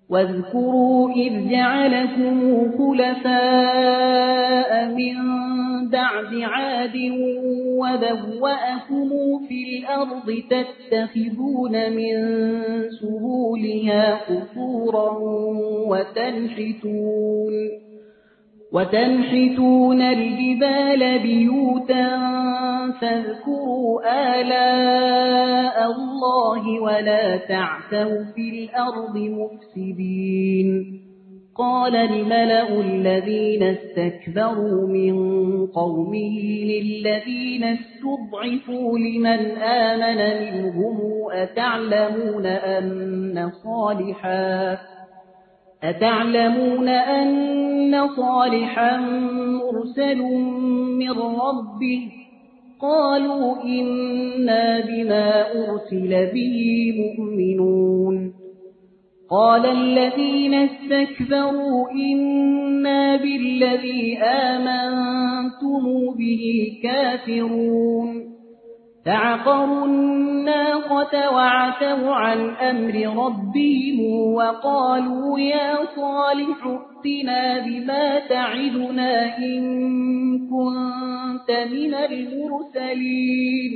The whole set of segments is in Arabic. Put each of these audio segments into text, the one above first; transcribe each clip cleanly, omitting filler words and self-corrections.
واذكروا إذ جعلكم خلفاء من بعد عاد وبوأكم في الأرض تتخذون من سهولها قصورا وتنحتون الجبال بيوتا فاذكروا آلاء الله ولا تعثوا في الأرض مفسدين. قال الملأ الذين استكبروا من قومه للذين استضعفوا لمن آمن منهم أتعلمون أن صالحا مرسل من ربه؟ قالوا إنا بما أرسل به مؤمنون. قال الذين استكبروا إنا بالذي آمنتم به كافرون. فعقروا الناقة وعتوا عن أمر ربهم وقالوا يا صالح ائتنا بما تعدنا إن كنت من المرسلين.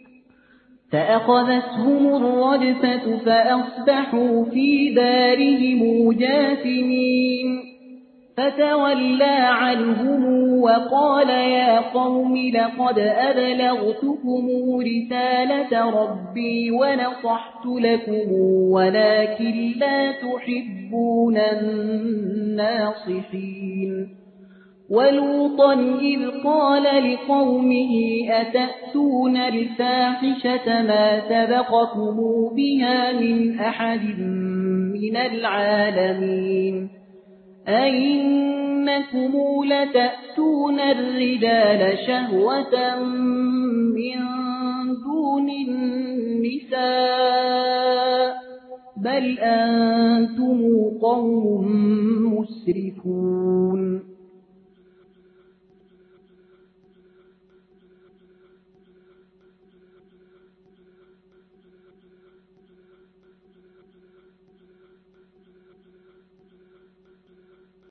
فأخذتهم الرجفة فأصبحوا في دارهم جاثمين. فتولى عنهم وقال يا قوم لقد أبلغتكم رسالة ربي ونصحت لكم ولكن لا تحبون الناصحين. ولوطا إذ قال لقومه أتأتون الفاحشة ما سبقكم بها من أحد من العالمين أئنكم لتأتون الرجال شهوة من دون النساء بل أنتم قوم مسرفون.